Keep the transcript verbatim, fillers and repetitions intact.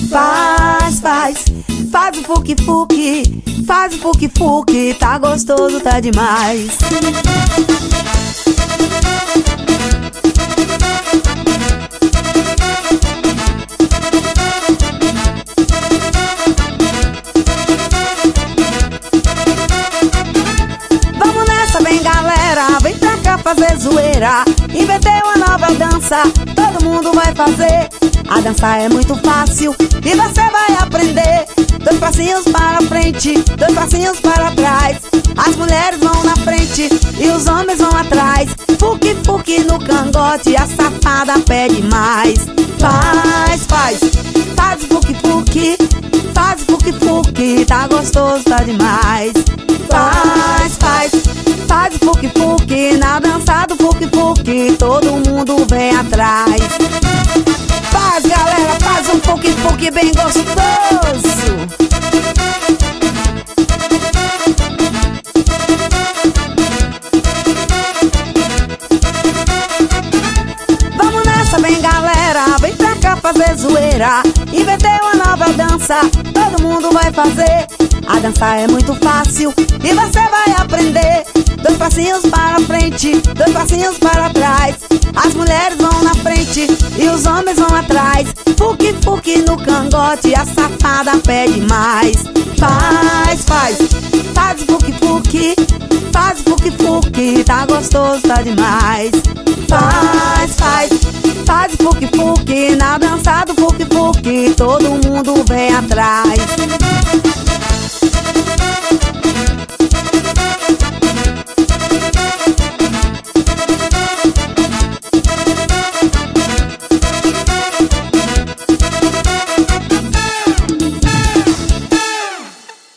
Faz, faz, faz o fuque-fuque, faz o fuque-fuque, tá gostoso, tá demais. Vamos nessa, vem galera, vem pra cá fazer zoeira. Inventei uma nova dança, todo mundo vai fazer. A dança é muito fácil e você vai aprender. Dois passinhos para frente, dois passinhos para trás. As mulheres vão na frente e os homens vão atrás. Fuque, fuque no cangote, a safada pede mais. Faz, faz, faz o fuque, fuque, faz o fuque, fuque, tá gostoso, tá demais. Faz, faz, faz o fuque, fuque, na dança do fuque, fuque, todo mundo vem atrás. Faz, galera, faz um fuque-fuque bem gostoso. Vamos nessa, vem galera, vem pra cá fazer zoeira. Inventei uma nova dança, todo mundo vai fazer. A dança é muito fácil e você vai aprender. Dois passinhos para frente, dois passinhos para trás. As mulheres vão na frente e os homens vão atrás. Fuque, fuque no cangote, a safada pede mais. Faz, faz, faz o fuque, fuque, faz o fuque, fuque, tá gostoso, tá demais. Faz, faz, faz o fuque, fuque, na dança do fuque, fuque, todo mundo vem atrás.